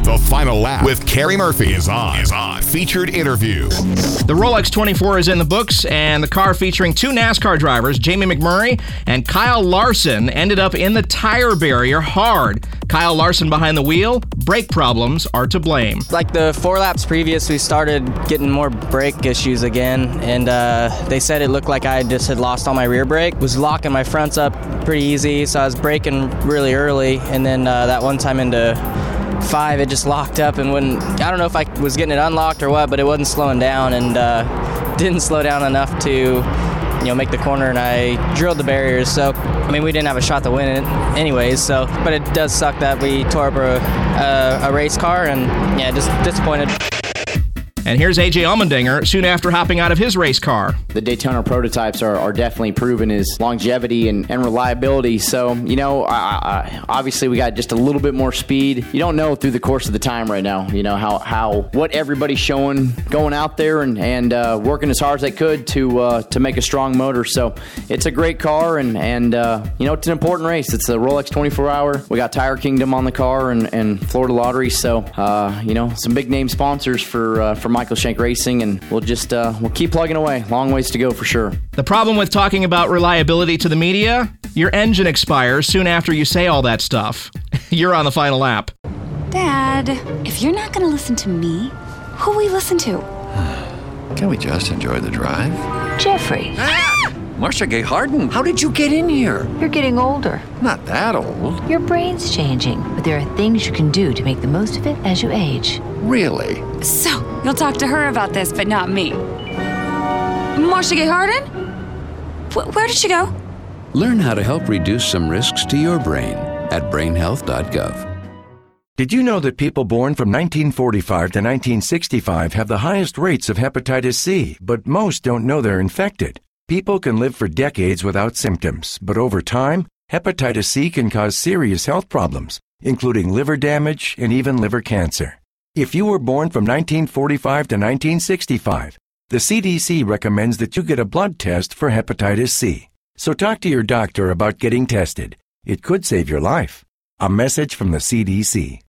The Final Lap with Carrie Murphy is on. Featured interview. The Rolex 24 is in the books, and the car featuring two NASCAR drivers, Jamie McMurray and Kyle Larson, ended up in the tire barrier hard. Kyle Larson behind the wheel, brake problems are to blame. Like the 4 laps previous, we started getting more brake issues again, and they said it looked like I just had lost all my rear brake. Was locking my fronts up pretty easy, so I was braking really early, and then that one time into 5, it just locked up and wouldn't. I don't know if I was getting it unlocked or what, but it wasn't slowing down, and didn't slow down enough to make the corner, and I drilled the barriers. So, we didn't have a shot to win it anyways, but it does suck that we tore up a race car, and just disappointed. And here's AJ Allmendinger soon after hopping out of his race car. The Daytona prototypes are definitely proven his longevity and reliability. So, obviously we got just a little bit more speed. You don't know through the course of the time right now, what everybody's showing going out there and working as hard as they could to make a strong motor. So it's a great car and it's an important race. It's a Rolex 24-hour. We got Tire Kingdom on the car and Florida Lottery. So, some big name sponsors for Michael Shank Racing, and we'll keep plugging away. Long ways to go for sure. The problem with talking about reliability to the media? Your engine expires soon after you say all that stuff. You're on the final lap. Dad, if you're not going to listen to me, who will we listen to? Can we just enjoy the drive? Jeffrey. Marcia Gay Harden, how did you get in here? You're getting older. Not that old. Your brain's changing, but there are things you can do to make the most of it as you age. Really? So, you'll talk to her about this, but not me. Marcia Gay Harden? Where did she go? Learn how to help reduce some risks to your brain at brainhealth.gov. Did you know that people born from 1945 to 1965 have the highest rates of hepatitis C, but most don't know they're infected? People can live for decades without symptoms, but over time, hepatitis C can cause serious health problems, including liver damage and even liver cancer. If you were born from 1945 to 1965, the CDC recommends that you get a blood test for hepatitis C. So talk to your doctor about getting tested. It could save your life. A message from the CDC.